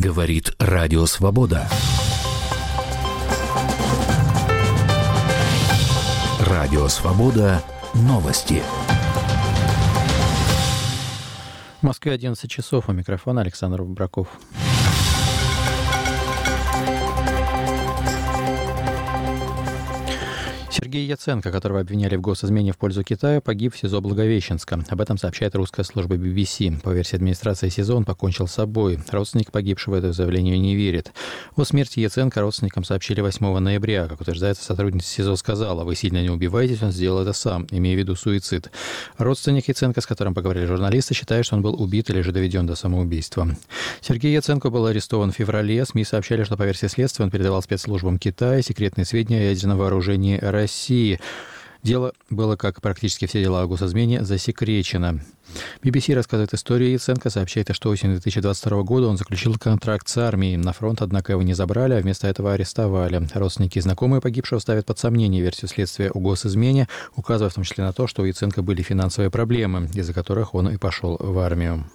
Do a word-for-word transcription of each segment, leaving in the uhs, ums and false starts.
Говорит Радио Свобода. Радио Свобода. Новости. В Москве одиннадцать часов. У микрофона Александр Выбраков. Сергей Яценко, которого обвиняли в госизмене в пользу Китая, погиб в СИЗО Благовещенска. Об этом сообщает русская служба би би си. По версии администрации СИЗО, он покончил с собой. Родственник погибшего этому заявлению не верит. О смерти Яценко родственникам сообщили восьмого ноября. Как утверждается, сотрудница СИЗО сказала: «Вы сильно не убиваетесь, он сделал это сам», имея в виду суицид. Родственник Яценко, с которым поговорили журналисты, считает, что он был убит или же доведен до самоубийства. Сергей Яценко был арестован в феврале. СМИ сообщали, что по версии следствия он передавал спецслужбам Китая секретные сведения о ядерном вооружении России. России. Дело было, как практически все дела о госизмене, засекречено. би би си рассказывает историю Яценко, сообщает, что осенью две тысячи двадцать второго года он заключил контракт с армией. На фронт, однако, его не забрали, а вместо этого арестовали. Родственники и знакомые погибшего ставят под сомнение версию следствия о госизмене, указывая в том числе на то, что у Яценко были финансовые проблемы, из-за которых он и пошел в армию.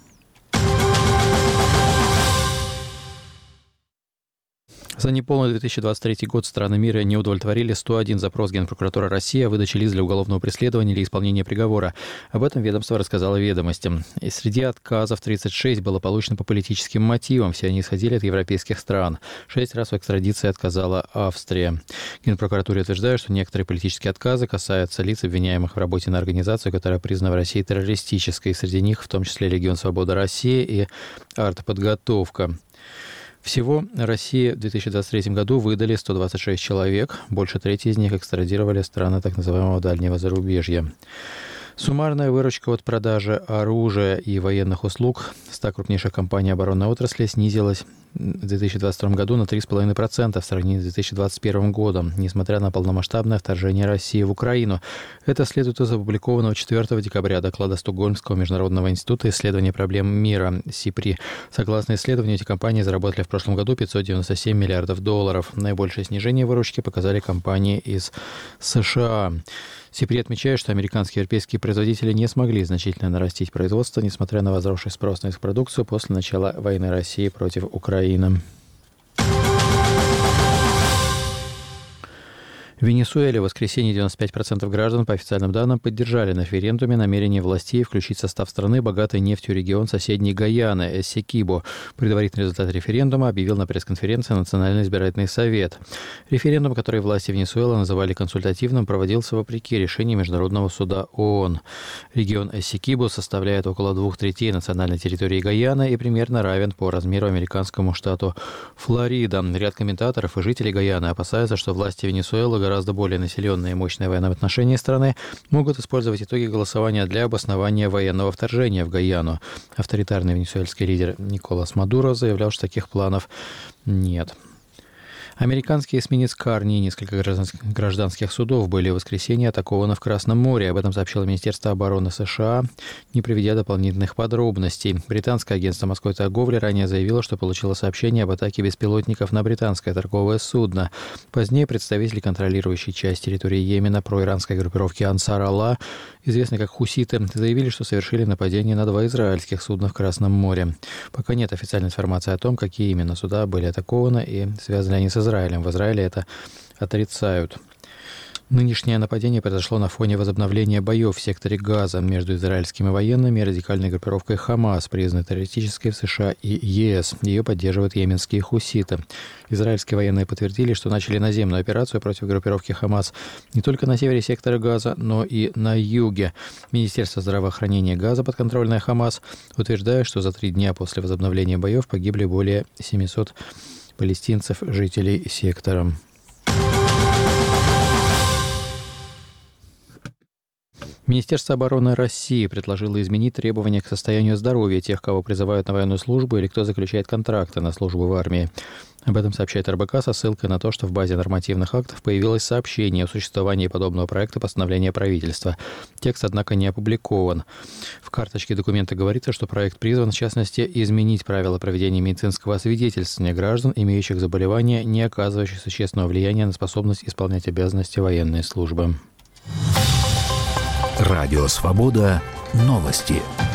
За неполный две тысячи двадцать третий год страны мира не удовлетворили сто один запрос Генпрокуратуры России о выдаче лиц для уголовного преследования или исполнения приговора. Об этом ведомство рассказало «Ведомостям». И среди отказов тридцать шесть было получено по политическим мотивам. Все они исходили от европейских стран. Шесть раз в экстрадиции отказала Австрия. Генпрокуратура утверждает, что некоторые политические отказы касаются лиц, обвиняемых в работе на организацию, которая признана в России террористической. Среди них в том числе Легион Свободы России и артподготовка. Всего России в две тысячи двадцать третьем году выдали сто двадцать шесть человек. Больше трети из них экстрадировали в страны так называемого дальнего зарубежья. Суммарная выручка от продажи оружия и военных услуг ста крупнейших компаний оборонной отрасли снизилась в две тысячи двадцать втором году на три целых пять десятых процента в сравнении с две тысячи двадцать первым годом, несмотря на полномасштабное вторжение России в Украину. Это следует из опубликованного четвёртого декабря доклада Стокгольмского международного института исследования проблем мира СИПРИ. Согласно исследованию, эти компании заработали в прошлом году пятьсот девяносто семь миллиардов долларов. Наибольшее снижение выручки показали компании из США. СИПРИ отмечает, что американские и европейские производители не смогли значительно нарастить производство, несмотря на возросший спрос на их продукцию после начала войны России против Украины. В Венесуэле в воскресенье девяносто пять процентов граждан, по официальным данным, поддержали на референдуме намерение властей включить в состав страны богатый нефтью регион соседней Гайаны, Эссекибо. Предварительный результат референдума объявил на пресс-конференции Национальный избирательный совет. Референдум, который власти Венесуэлы называли консультативным, проводился вопреки решению Международного суда ООН. Регион Эссекибо составляет около двух третей национальной территории Гайаны и примерно равен по размеру американскому штату Флорида. Ряд комментаторов и жителей Гайаны опасаются, что власти Венесуэлы, гораздо более населенные и мощные в военном отношении страны, могут использовать итоги голосования для обоснования военного вторжения в Гайану. Авторитарный венесуэльский лидер Николас Мадуро заявлял, что таких планов нет. Американский эсминец «Карни» и несколько гражданских судов были в воскресенье атакованы в Красном море. Об этом сообщило Министерство обороны США, не приведя дополнительных подробностей. Британское агентство морской торговли ранее заявило, что получило сообщение об атаке беспилотников на британское торговое судно. Позднее представители, контролирующие часть территории Йемена проиранской группировки «Ансар Аллах», известной как хуситы, заявили, что совершили нападение на два израильских судна в Красном море. Пока нет официальной информации о том, какие именно суда были атакованы и связаны ли они с Израилем. Израилем. В Израиле это отрицают. Нынешнее нападение произошло на фоне возобновления боев в секторе Газа между израильскими военными и радикальной группировкой «Хамас», признанной террористической в США и ЕС. Ее поддерживают йеменские хуситы. Израильские военные подтвердили, что начали наземную операцию против группировки «Хамас» не только на севере сектора Газа, но и на юге. Министерство здравоохранения Газа, подконтрольное «Хамас», утверждает, что за три дня после возобновления боев погибли более семисот палестинцев, жителей сектора. Министерство обороны России предложило изменить требования к состоянию здоровья тех, кого призывают на военную службу или кто заключает контракты на службу в армии. Об этом сообщает эр бэ ка со ссылкой на то, что в базе нормативных актов появилось сообщение о существовании подобного проекта постановления правительства. Текст, однако, не опубликован. В карточке документа говорится, что проект призван, в частности, изменить правила проведения медицинского освидетельствования граждан, имеющих заболевания, не оказывающие существенного влияния на способность исполнять обязанности военной службы. Радио Свобода. Новости.